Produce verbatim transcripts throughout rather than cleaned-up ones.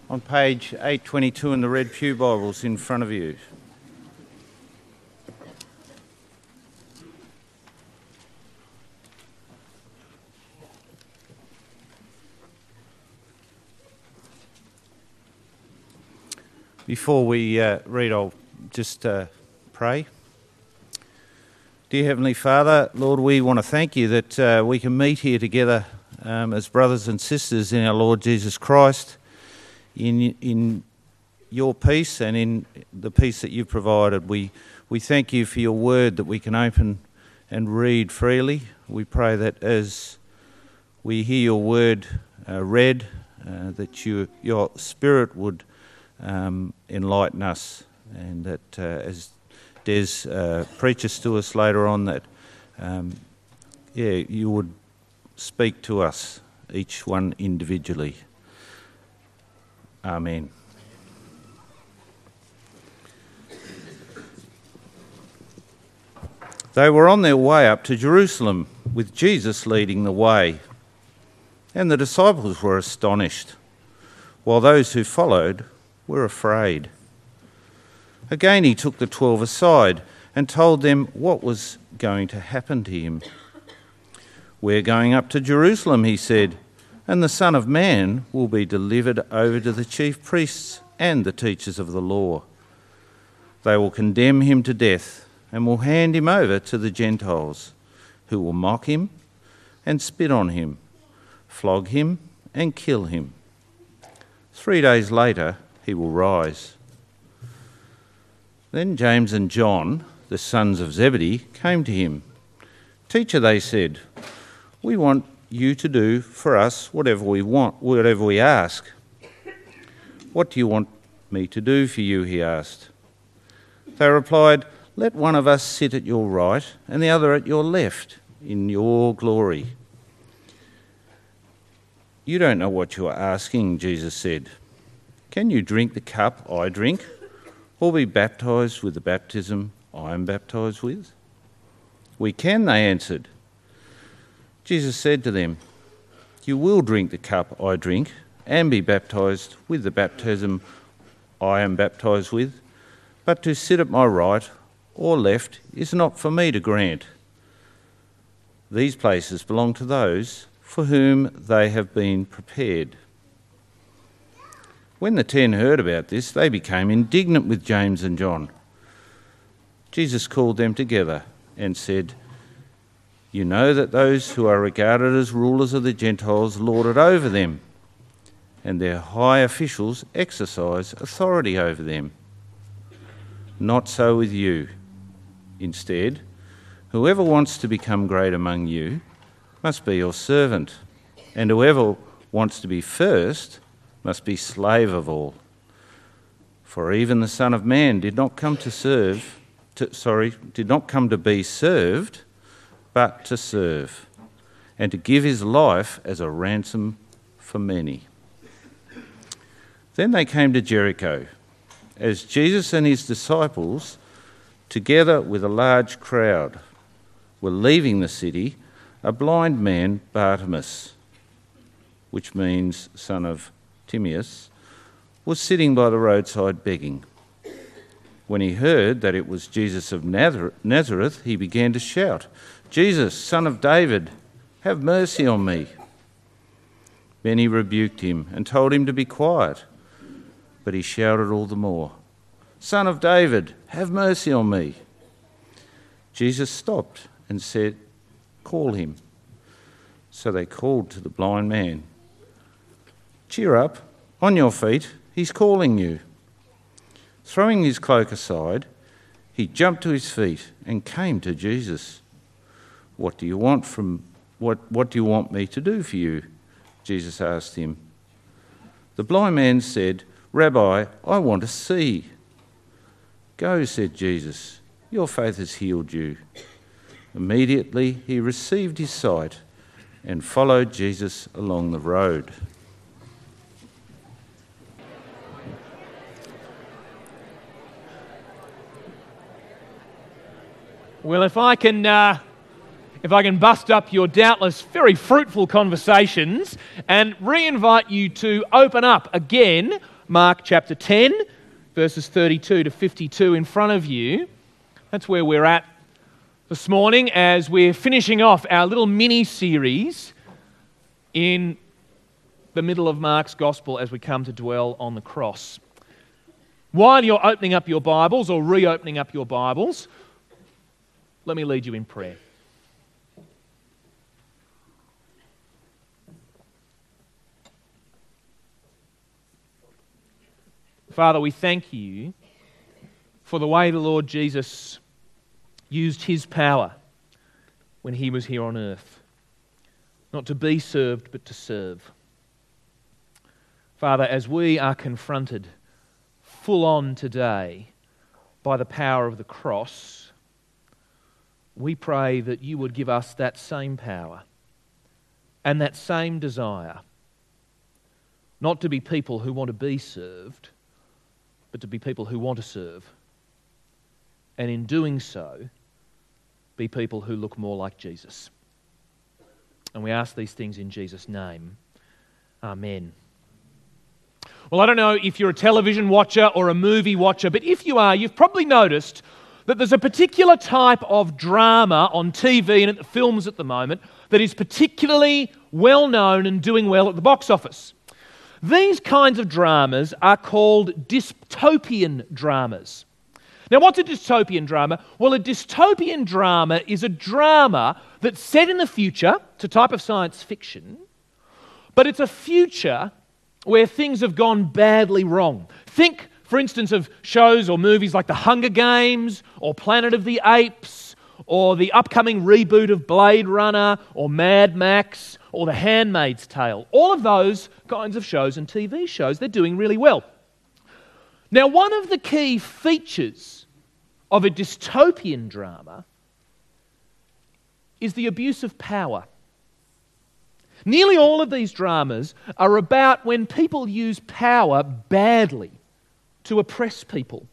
on page eight twenty-two in the Red Pew Bibles in front of you. Before we uh, read, I'll just uh, pray. Dear Heavenly Father, Lord, we want to thank you that uh, we can meet here together um, as brothers and sisters in our Lord Jesus Christ, in in your peace and in the peace that you've provided. We we thank you for your word that we can open and read freely. We pray that as we hear your word uh, read, uh, that you, your Spirit would um, enlighten us, and that uh, as Des uh, preaches to us later on, that um, yeah, you would speak to us, each one individually. Amen. They were on their way up to Jerusalem, with Jesus leading the way, and the disciples were astonished, while those who followed were afraid. Again he took the twelve aside and told them what was going to happen to him. "We're going up to Jerusalem," he said, "and the Son of Man will be delivered over to the chief priests and the teachers of the law. They will condemn him to death and will hand him over to the Gentiles, who will mock him and spit on him, flog him and kill him. Three days later he will rise." Then James and John, the sons of Zebedee, came to him. "Teacher," they said, "we want you to do for us whatever we want, whatever we ask." "What do you want me to do for you?" he asked. They replied, "Let one of us sit at your right and the other at your left in your glory." "You don't know what you are asking," Jesus said. "Can you drink the cup I drink, or be baptised with the baptism I am baptised with?" "We can," they answered. Jesus said to them, "You will drink the cup I drink and be baptised with the baptism I am baptised with, but to sit at my right or left is not for me to grant. These places belong to those for whom they have been prepared." When the ten heard about this, they became indignant with James and John. Jesus called them together and said, "You know that those who are regarded as rulers of the Gentiles lord it over them, and their high officials exercise authority over them. Not so with you. Instead, whoever wants to become great among you must be your servant, and whoever wants to be first must be slave of all. For even the Son of Man did not come to serve, to, sorry, did not come to be served, but to serve, and to give his life as a ransom for many." Then they came to Jericho. As Jesus and his disciples, together with a large crowd, were leaving the city, a blind man, Bartimaeus, which means son of Timaeus, was sitting by the roadside begging. When he heard that it was Jesus of Nazareth, he began to shout, "Jesus, Son of David, have mercy on me." Many rebuked him and told him to be quiet, but he shouted all the more, "Son of David, have mercy on me." Jesus stopped and said, "Call him." So they called to the blind man, "Cheer up, on your feet, he's calling you." Throwing his cloak aside, he jumped to his feet and came to Jesus. "What do you want from what what do you want me to do for you?" Jesus asked him. The blind man said, "Rabbi, I want to see." "Go," said Jesus, "your faith has healed you." Immediately he received his sight and followed Jesus along the road. Well, if I can, uh, if I can bust up your doubtless very fruitful conversations and re-invite you to open up again Mark chapter ten, verses thirty-two to fifty-two in front of you. That's where we're at this morning as we're finishing off our little mini-series in the middle of Mark's Gospel as we come to dwell on the cross. While you're opening up your Bibles or reopening up your Bibles, let me lead you in prayer. Father, we thank you for the way the Lord Jesus used his power when he was here on earth. Not to be served, but to serve. Father, as we are confronted full on today by the power of the cross, we pray that you would give us that same power and that same desire, not to be people who want to be served, but to be people who want to serve. And in doing so, be people who look more like Jesus. And we ask these things in Jesus' name. Amen. Well, I don't know if you're a television watcher or a movie watcher, but if you are, you've probably noticed that there's a particular type of drama on T V and at the films at the moment that is particularly well known and doing well at the box office. These kinds of dramas are called dystopian dramas. Now, what's a dystopian drama? Well, a dystopian drama is a drama that's set in the future. It's a type of science fiction, but it's a future where things have gone badly wrong. Think, for instance, of shows or movies like The Hunger Games or Planet of the Apes or the upcoming reboot of Blade Runner or Mad Max or The Handmaid's Tale. All of those kinds of shows and T V shows, they're doing really well. Now, one of the key features of a dystopian drama is the abuse of power. Nearly all of these dramas are about when people use power badly to oppress people.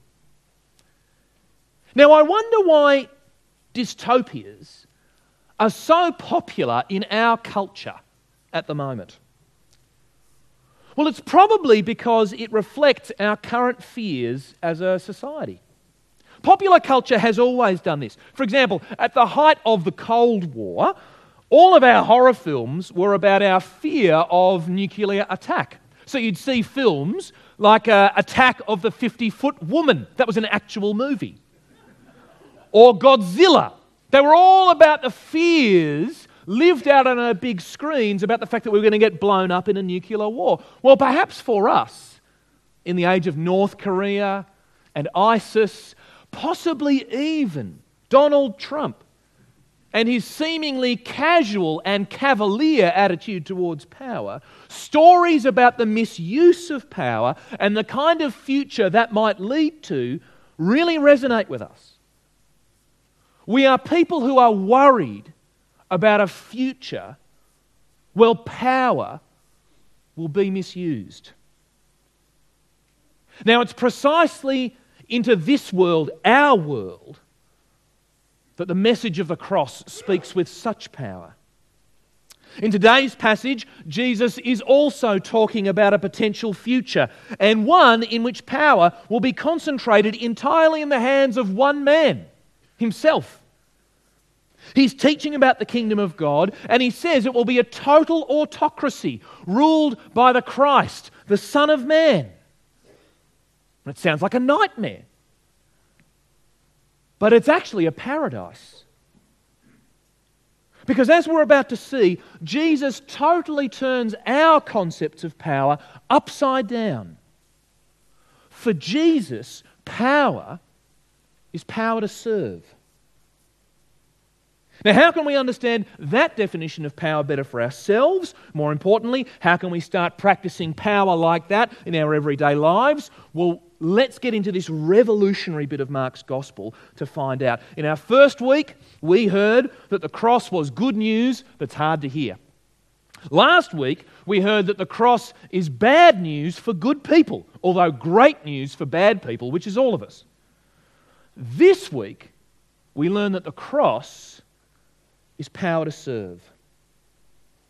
Now, I wonder why dystopias are so popular in our culture at the moment. Well, it's probably because it reflects our current fears as a society. Popular culture has always done this. For example, at the height of the Cold War, all of our horror films were about our fear of nuclear attack. So you'd see films like uh, Attack of the fifty-foot Woman. That was an actual movie. Or Godzilla. They were all about the fears lived out on our big screens about the fact that we were going to get blown up in a nuclear war. Well, perhaps for us, in the age of North Korea and ISIS, possibly even Donald Trump and his seemingly casual and cavalier attitude towards power, stories about the misuse of power and the kind of future that might lead to really resonate with us. We are people who are worried about a future where power will be misused. Now, it's precisely into this world, our world, that the message of the cross speaks with such power. In today's passage, Jesus is also talking about a potential future, and one in which power will be concentrated entirely in the hands of one man, himself. He's teaching about the kingdom of God, and he says it will be a total autocracy ruled by the Christ, the Son of Man. It sounds like a nightmare, but it's actually a paradise. Because as we're about to see, Jesus totally turns our concepts of power upside down. For Jesus, power is power to serve. Now, how can we understand that definition of power better for ourselves? More importantly, how can we start practicing power like that in our everyday lives? Well, let's get into this revolutionary bit of Mark's Gospel to find out. In our first week, we heard that the cross was good news that's hard to hear. Last week, we heard that the cross is bad news for good people, although great news for bad people, which is all of us. This week, we learn that the cross is power to serve.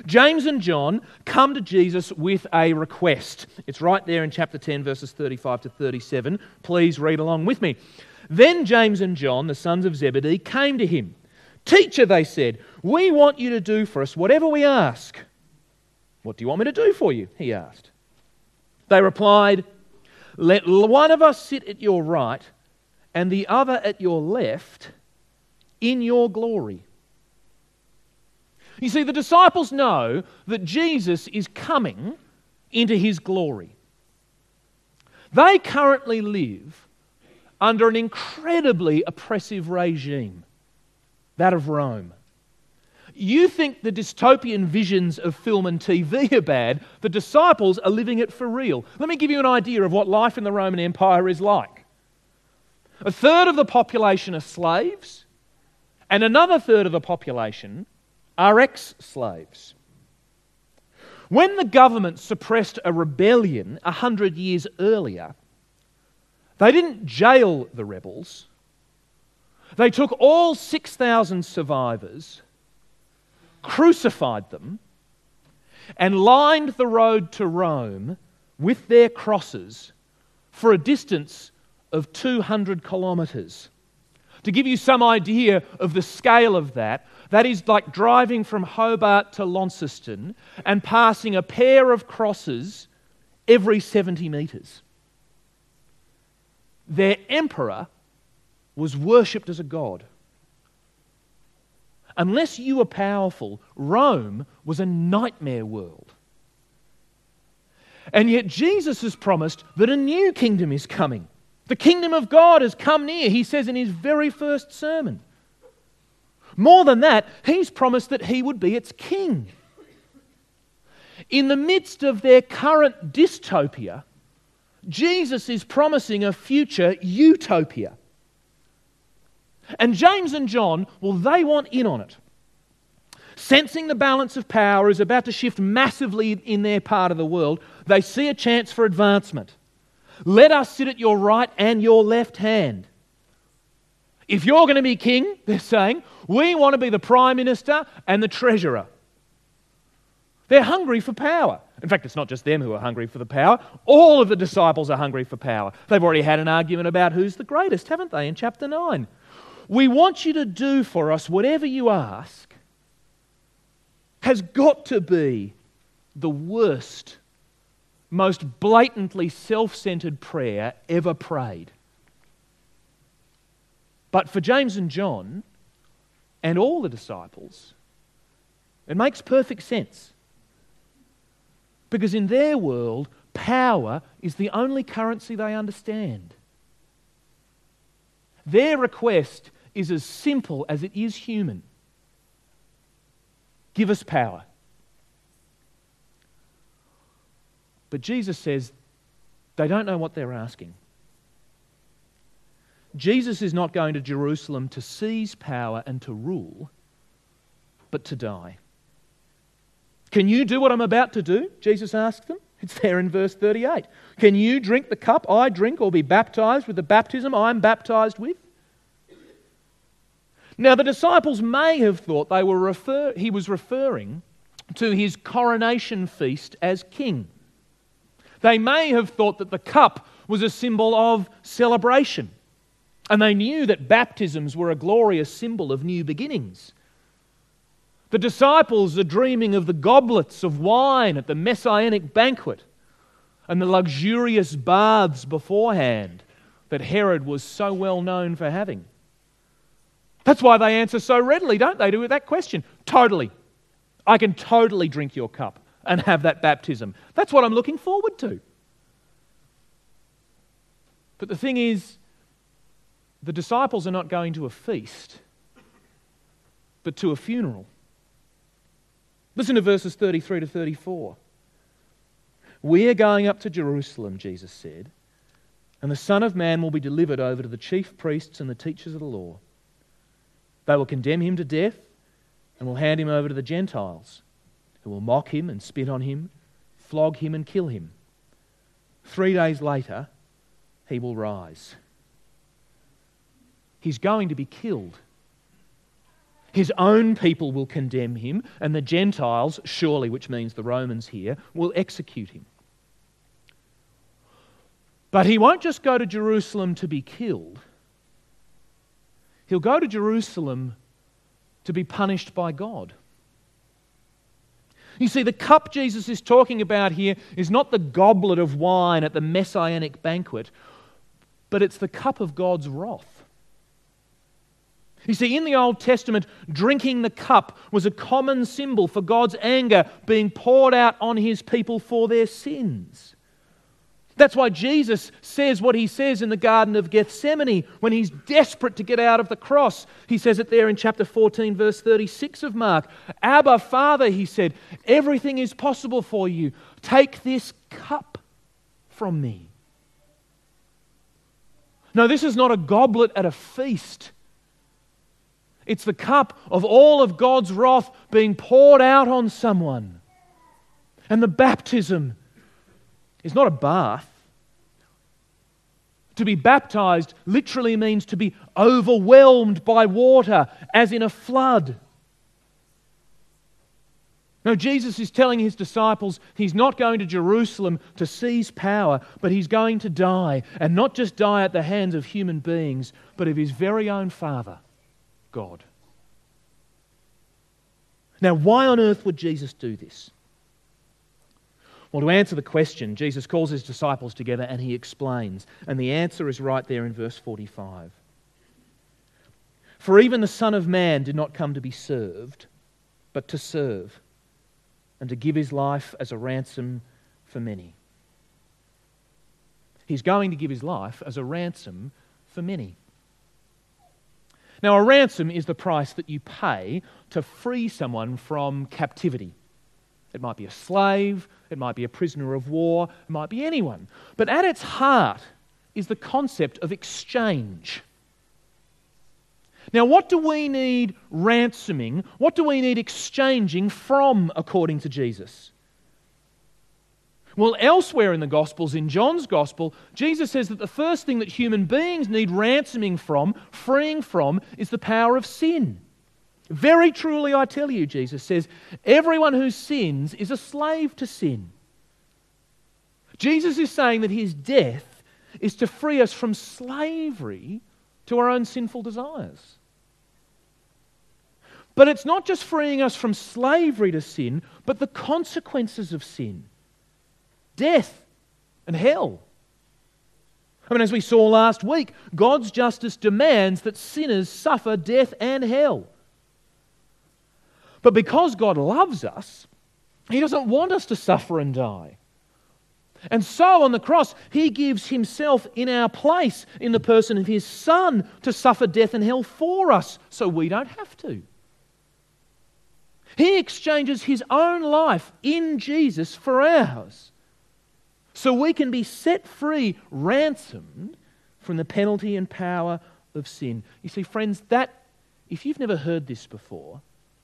James and John come to Jesus with a request. It's right there in chapter ten, verses thirty-five to thirty-seven. Please read along with me. Then James and John, the sons of Zebedee, came to him. "Teacher," they said, "we want you to do for us whatever we ask." "What do you want me to do for you?" he asked. They replied, "Let one of us sit at your right and the other at your left in your glory." You see, the disciples know that Jesus is coming into his glory. They currently live under an incredibly oppressive regime, that of Rome. You think the dystopian visions of film and T V are bad, the disciples are living it for real. Let me give you an idea of what life in the Roman Empire is like. A third of the population are slaves, and another third of the population are ex-slaves. When the government suppressed a rebellion a hundred years earlier, they didn't jail the rebels. They took all six thousand survivors, crucified them, and lined the road to Rome with their crosses for a distance of two hundred kilometres. To give you some idea of the scale of that, that is like driving from Hobart to Launceston and passing a pair of crosses every seventy metres. Their emperor was worshipped as a god. Unless you were powerful, Rome was a nightmare world. And yet Jesus has promised that a new kingdom is coming. The kingdom of God has come near, he says in his very first sermon. More than that, he's promised that he would be its king. In the midst of their current dystopia, Jesus is promising a future utopia. And James and John, well, they want in on it. Sensing the balance of power is about to shift massively in their part of the world, they see a chance for advancement. "Let us sit at your right and your left hand." If you're going to be king, they're saying, we want to be the prime minister and the treasurer. They're hungry for power. In fact, it's not just them who are hungry for the power. All of the disciples are hungry for power. They've already had an argument about who's the greatest, haven't they, in chapter nine? "We want you to do for us whatever you ask," has got to be the worst, most blatantly self-centered prayer ever prayed. But for James and John and all the disciples, it makes perfect sense. Because in their world, power is the only currency they understand. Their request is as simple as it is human. Give us power. But Jesus says they don't know what they're asking. Jesus is not going to Jerusalem to seize power and to rule, but to die. "Can you do what I'm about to do?" Jesus asked them. It's there in verse thirty-eight. "Can you drink the cup I drink or be baptized with the baptism I'm baptized with?" Now the disciples may have thought they were refer- he was referring to his coronation feast as king. They may have thought that the cup was a symbol of celebration. And they knew that baptisms were a glorious symbol of new beginnings. The disciples are dreaming of the goblets of wine at the messianic banquet and the luxurious baths beforehand that Herod was so well known for having. That's why they answer so readily, don't they, to that question? Totally. I can totally drink your cup and have that baptism. That's what I'm looking forward to. But the thing is, the disciples are not going to a feast, but to a funeral. Listen to verses thirty-three to thirty-four. "We are going up to Jerusalem," Jesus said, "and the Son of Man will be delivered over to the chief priests and the teachers of the law. They will condemn him to death and will hand him over to the Gentiles, who will mock him and spit on him, flog him and kill him. Three days later, he will rise." He's going to be killed. His own people will condemn him, and the Gentiles, surely, which means the Romans here, will execute him. But he won't just go to Jerusalem to be killed. He'll go to Jerusalem to be punished by God. You see, the cup Jesus is talking about here is not the goblet of wine at the messianic banquet, but it's the cup of God's wrath. You see, in the Old Testament, drinking the cup was a common symbol for God's anger being poured out on his people for their sins. That's why Jesus says what he says in the Garden of Gethsemane when he's desperate to get out of the cross. He says it there in chapter fourteen, verse thirty-six of Mark. Abba, Father, he said, everything is possible for you. Take this cup from me. No, this is not a goblet at a feast. It's the cup of all of God's wrath being poured out on someone. And the baptism is not a bath. To be baptized literally means to be overwhelmed by water, as in a flood. Now, Jesus is telling his disciples he's not going to Jerusalem to seize power, but he's going to die, and not just die at the hands of human beings, but of his very own Father, God. Now, why on earth would Jesus do this? Well, to answer the question, Jesus calls his disciples together and he explains. And the answer is right there in verse forty-five. For even the Son of Man did not come to be served, but to serve, and to give his life as a ransom for many. He's going to give his life as a ransom for many. Now, a ransom is the price that you pay to free someone from captivity. It might be a slave, it might be a prisoner of war, it might be anyone. But at its heart is the concept of exchange. Now, what do we need ransoming? What do we need exchanging from, according to Jesus? Well, elsewhere in the Gospels, in John's Gospel, Jesus says that the first thing that human beings need ransoming from, freeing from, is the power of sin. Very truly, I tell you, Jesus says, everyone who sins is a slave to sin. Jesus is saying that his death is to free us from slavery to our own sinful desires. But it's not just freeing us from slavery to sin, but the consequences of sin. Death and hell. I mean, as we saw last week, God's justice demands that sinners suffer death and hell. But because God loves us, he doesn't want us to suffer and die. And so on the cross, he gives himself in our place, in the person of his Son, to suffer death and hell for us, so we don't have to. He exchanges his own life in Jesus for ours, so we can be set free, ransomed from the penalty and power of sin. You see, friends, that, if you've never heard this before,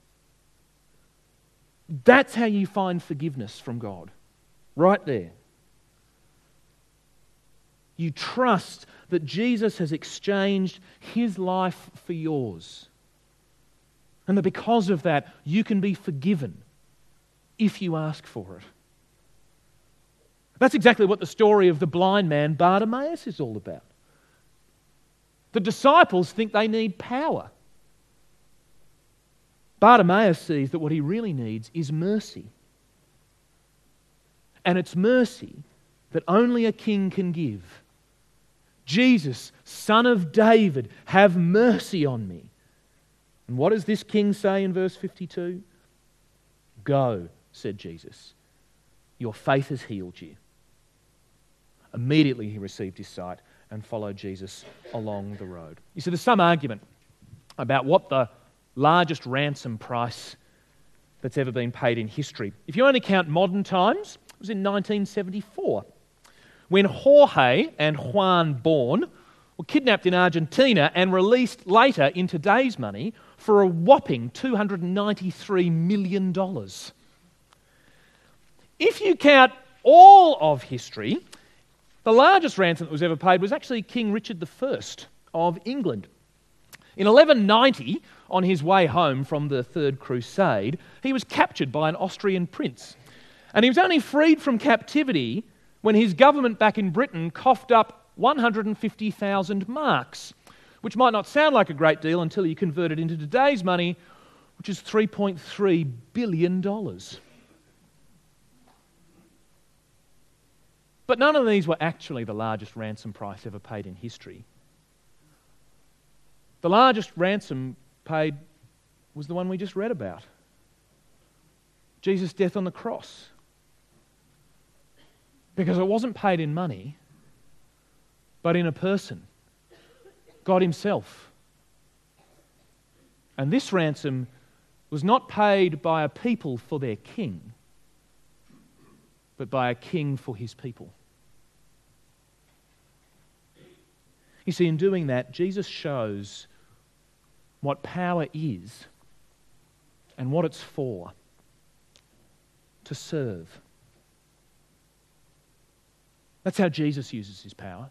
that's how you find forgiveness from God. Right there. You trust that Jesus has exchanged his life for yours. And that because of that, you can be forgiven if you ask for it. That's exactly what the story of the blind man Bartimaeus is all about. The disciples think they need power. Bartimaeus sees that what he really needs is mercy. And it's mercy that only a king can give. Jesus, Son of David, have mercy on me. And what does this king say in verse fifty-two? Go, said Jesus. Your faith has healed you. Immediately he received his sight and followed Jesus along the road. You see, there's some argument about what the largest ransom price that's ever been paid in history. If you only count modern times, it was in nineteen seventy-four, when Jorge and Juan Born were kidnapped in Argentina and released later in today's money for a whopping two hundred ninety-three million dollars. If you count all of history, the largest ransom that was ever paid was actually King Richard the First of England. In eleven ninety, on his way home from the Third Crusade, he was captured by an Austrian prince. And he was only freed from captivity when his government back in Britain coughed up one hundred fifty thousand marks, which might not sound like a great deal until you convert it into today's money, which is three point three billion dollars. But none of these were actually the largest ransom price ever paid in history. The largest ransom paid was the one we just read about. Jesus' death on the cross. Because it wasn't paid in money, but in a person, God himself. And this ransom was not paid by a people for their king, but by a king for his people. You see, in doing that, Jesus shows what power is and what it's for: to serve. That's how Jesus uses his power.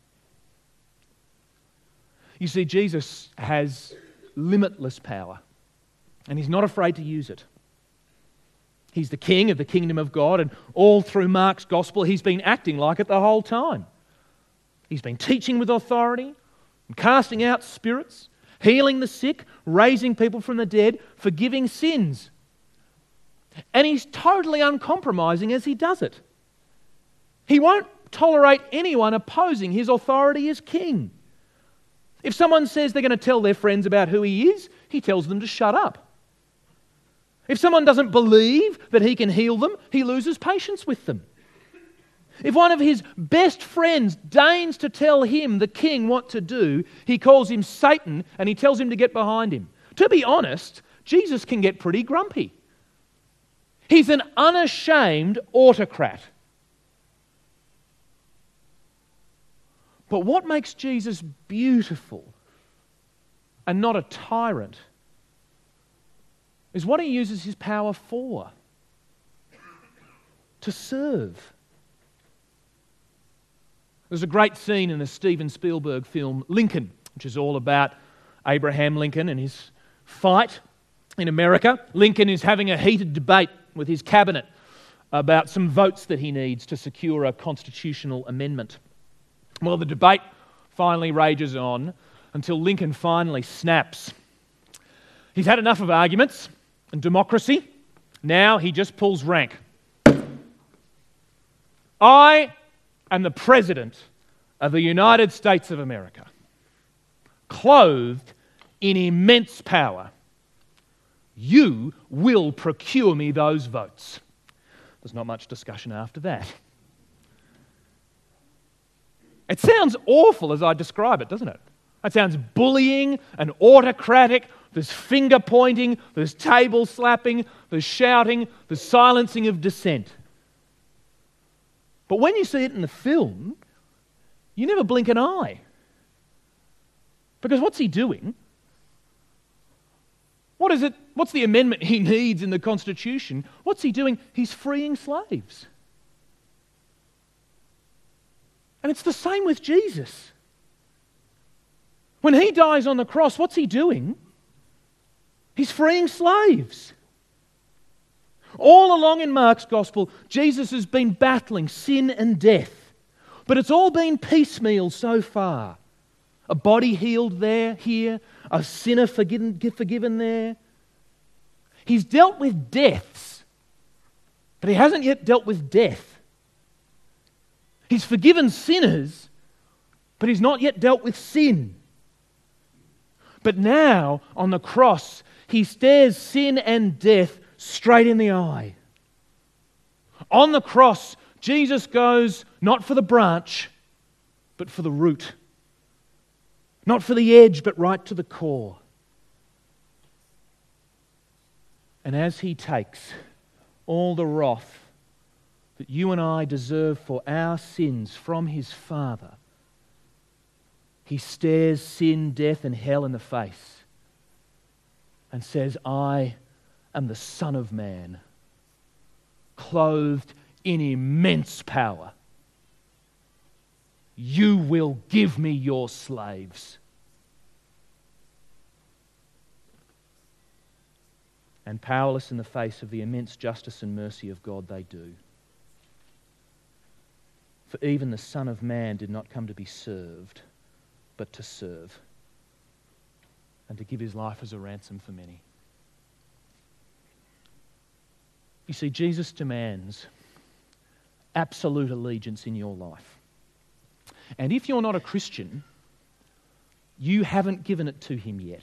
You see, Jesus has limitless power, and he's not afraid to use it. He's the king of the kingdom of God, and all through Mark's gospel, he's been acting like it the whole time. He's been teaching with authority, casting out spirits, healing the sick, raising people from the dead, forgiving sins. And he's totally uncompromising as he does it. He won't tolerate anyone opposing his authority as king. If someone says they're going to tell their friends about who he is, he tells them to shut up. If someone doesn't believe that he can heal them, he loses patience with them. If one of his best friends deigns to tell him, the king, what to do, he calls him Satan and he tells him to get behind him. To be honest, Jesus can get pretty grumpy. He's an unashamed autocrat. But what makes Jesus beautiful and not a tyrant is what he uses his power for: to serve. There's a great scene in the Steven Spielberg film Lincoln, which is all about Abraham Lincoln and his fight in America. Lincoln is having a heated debate with his cabinet about some votes that he needs to secure a constitutional amendment. Well, the debate finally rages on until Lincoln finally snaps. He's had enough of arguments and democracy. Now he just pulls rank. I am the President of the United States of America, clothed in immense power. You will procure me those votes. There's not much discussion after that. It sounds awful as I describe it, doesn't it? It sounds bullying and autocratic. There's finger pointing, there's table slapping, there's shouting, there's silencing of dissent. But when you see it in the film, you never blink an eye. Because what's he doing? What is it? What's the amendment he needs in the Constitution? What's he doing? He's freeing slaves. And it's the same with Jesus. When he dies on the cross, what's he doing? He's freeing slaves. All along in Mark's gospel, Jesus has been battling sin and death. But it's all been piecemeal so far. A body healed there, here. A sinner forgiven, forgiven there. He's dealt with deaths, but he hasn't yet dealt with death. He's forgiven sinners, but he's not yet dealt with sin. But now, on the cross, he stares sin and death straight in the eye. On the cross, Jesus goes not for the branch, but for the root. Not for the edge, but right to the core. And as he takes all the wrath that you and I deserve for our sins from his Father, he stares sin, death, and hell in the face and says, I am the Son of Man, clothed in immense power. You will give me your slaves. and powerless in the face of the immense justice and mercy of God, they do. For even the Son of Man did not come to be served, but to serve, and to give his life as a ransom for many. You see, Jesus demands absolute allegiance in your life. And if you're not a Christian, you haven't given it to him yet.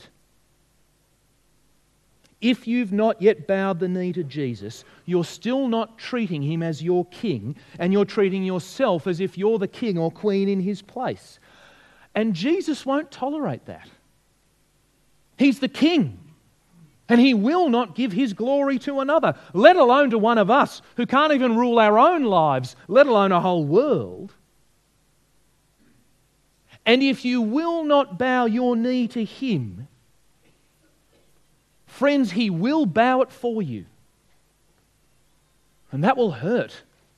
If you've not yet bowed the knee to Jesus, you're still not treating him as your king, and you're treating yourself as if you're the king or queen in his place. And Jesus won't tolerate that. He's the king, and he will not give his glory to another, let alone to one of us who can't even rule our own lives, let alone a whole world. And if you will not bow your knee to him, friends, he will bow it for you. And that will hurt.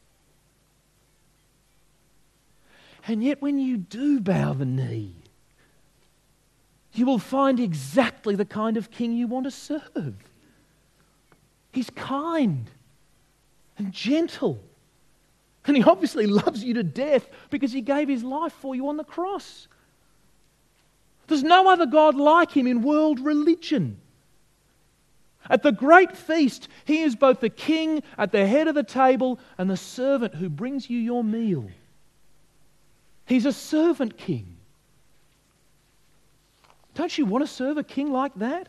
And yet when you do bow the knee, you will find exactly the kind of king you want to serve. He's kind and gentle. And he obviously loves you to death because he gave his life for you on the cross. There's no other God like him in world religion. At the great feast, he is both the king at the head of the table and the servant who brings you your meal. He's a servant king. Don't you want to serve a king like that?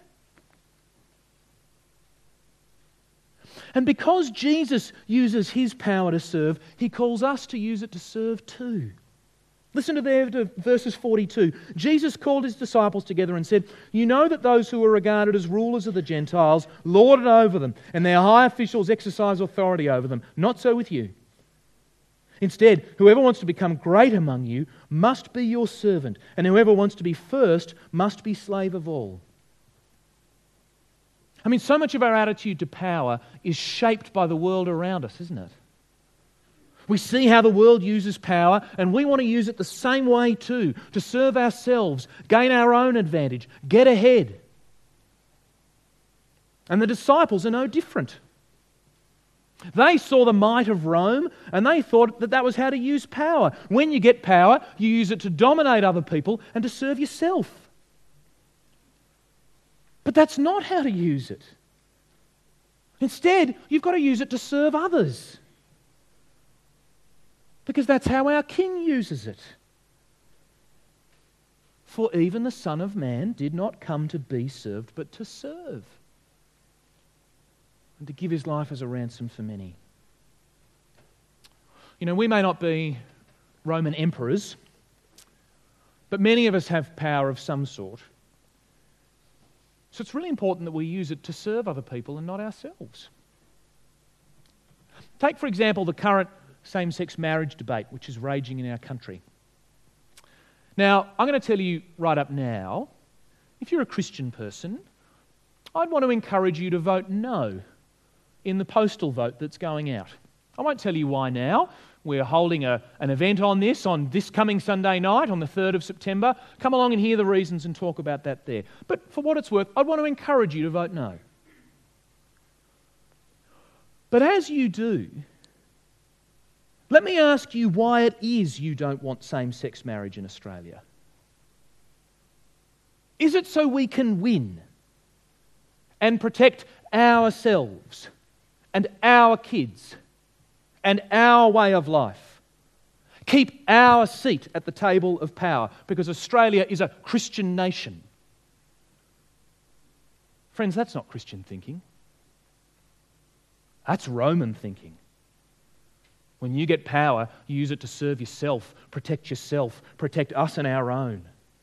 And because Jesus uses his power to serve, he calls us to use it to serve too. Listen to there to verses forty-two. Jesus called his disciples together and said, "You know that those who are regarded as rulers of the Gentiles lord it over them, and their high officials exercise authority over them. Not so with you. Instead, whoever wants to become great among you must be your servant, and whoever wants to be first must be slave of all." I mean, so much of our attitude to power is shaped by the world around us, isn't it? We see how the world uses power, and we want to use it the same way too, to serve ourselves, gain our own advantage, get ahead. And the disciples are no different. They saw the might of Rome, and they thought that that was how to use power. When you get power, you use it to dominate other people and to serve yourself. But that's not how to use it. Instead, you've got to use it to serve others. Because that's how our King uses it. For even the Son of Man did not come to be served, but to serve, and to give his life as a ransom for many. You know, we may not be Roman emperors, but many of us have power of some sort. So it's really important that we use it to serve other people and not ourselves. Take, for example, the current same-sex marriage debate, which is raging in our country. Now, I'm going to tell you right up now, if you're a Christian person, I'd want to encourage you to vote no in the postal vote that's going out. I won't tell you why now. We're holding a, an event on this on this coming Sunday night, on the third of September. Come along and hear the reasons and talk about that there. But for what it's worth, I'd want to encourage you to vote no. But as you do, let me ask you why it is you don't want same-sex marriage in Australia. Is it so we can win and protect ourselves and our kids and our way of life? Keep our seat at the table of power because Australia is a Christian nation. Friends, that's not Christian thinking. That's Roman thinking. When you get power, you use it to serve yourself, protect yourself, protect us and our own.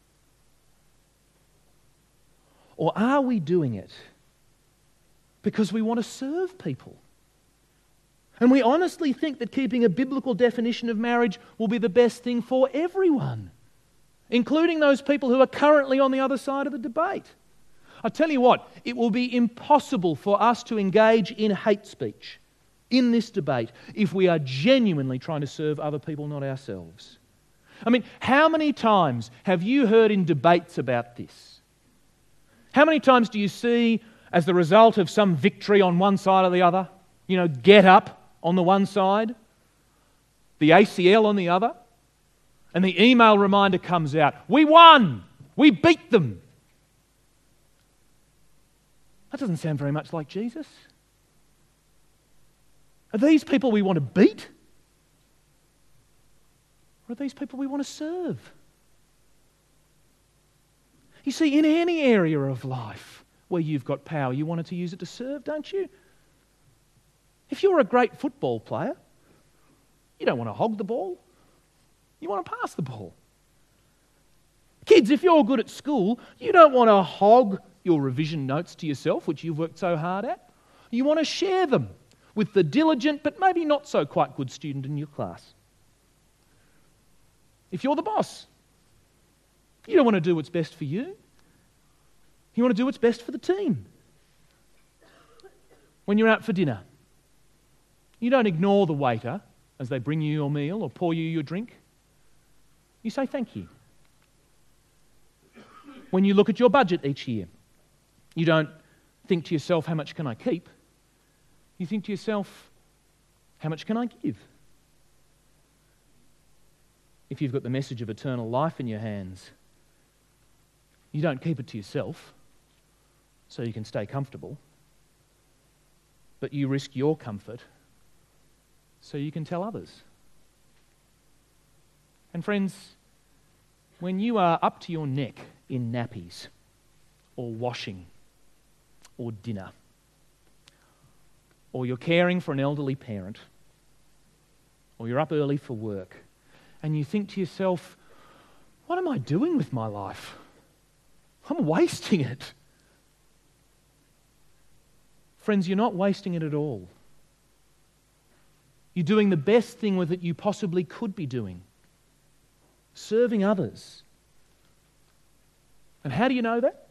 Or are we doing it because we want to serve people? And we honestly think that keeping a biblical definition of marriage will be the best thing for everyone, including those people who are currently on the other side of the debate. I tell you what, it will be impossible for us to engage in hate speech in this debate if we are genuinely trying to serve other people, not ourselves. I mean, how many times have you heard in debates about this? How many times do you see as the result of some victory on one side or the other. You know, Get Up on the one side, the A C L on the other, and the email reminder comes out. We won! We beat them! That doesn't sound very much like Jesus. Are these people we want to beat? Or are these people we want to serve? You see, in any area of life where you've got power, you wanted to use it to serve, don't you? If you're a great football player, you don't want to hog the ball. You want to pass the ball. Kids, if you're good at school, you don't want to hog your revision notes to yourself, which you've worked so hard at. You want to share them with the diligent but maybe not so quite good student in your class. If you're the boss, you don't want to do what's best for you. You want to do what's best for the team. When you're out for dinner, you don't ignore the waiter as they bring you your meal or pour you your drink. You say thank you. When you look at your budget each year, you don't think to yourself, how much can I keep? You think to yourself, how much can I give? If you've got the message of eternal life in your hands, you don't keep it to yourself so you can stay comfortable, but you risk your comfort so you can tell others. And friends, when you are up to your neck in nappies or washing or dinner, or you're caring for an elderly parent, or you're up early for work, and you think to yourself, what am I doing with my life? I'm wasting it. Friends, you're not wasting it at all. You're doing the best thing with it you possibly could be doing. Serving others. And how do you know that?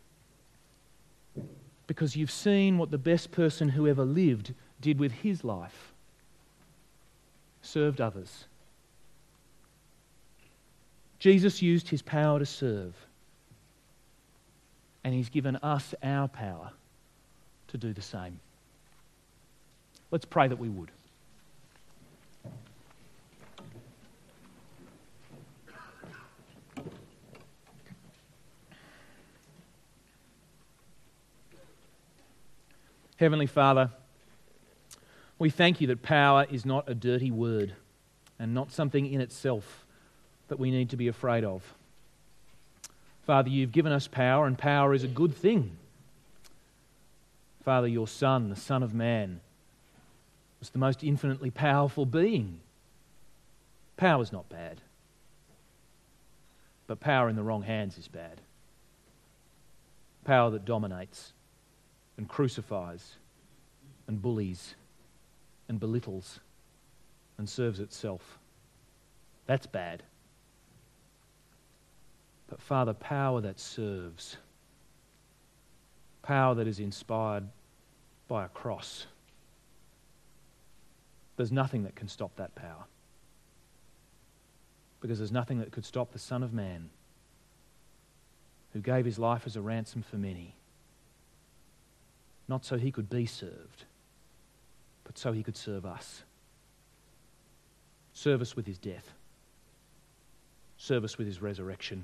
Because you've seen what the best person who ever lived did with his life. Served others. Jesus used his power to serve. And he's given us our power to do the same. Let's pray that we would. Heavenly Father, we thank you that power is not a dirty word and not something in itself that we need to be afraid of. Father, you've given us power, and power is a good thing. Father, your Son, the Son of Man, was the most infinitely powerful being. Power is not bad, but power in the wrong hands is bad. Power that dominates and crucifies and bullies and belittles and serves itself. That's bad. But Father, power that serves, power that is inspired by a cross, there's nothing that can stop that power. Because there's nothing that could stop the Son of Man who gave his life as a ransom for many. Not so he could be served, but so he could serve us. Serve us with his death. Serve us with his resurrection.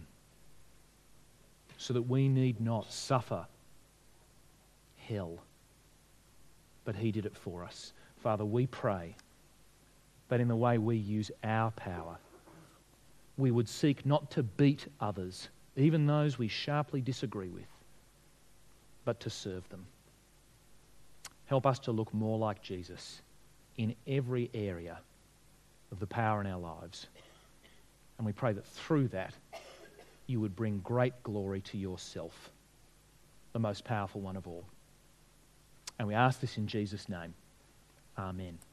So that we need not suffer hell, but he did it for us. Father, we pray that in the way we use our power, we would seek not to beat others, even those we sharply disagree with, but to serve them. Help us to look more like Jesus in every area of the power in our lives. And we pray that through that, you would bring great glory to yourself, the most powerful one of all. And we ask this in Jesus' name. Amen.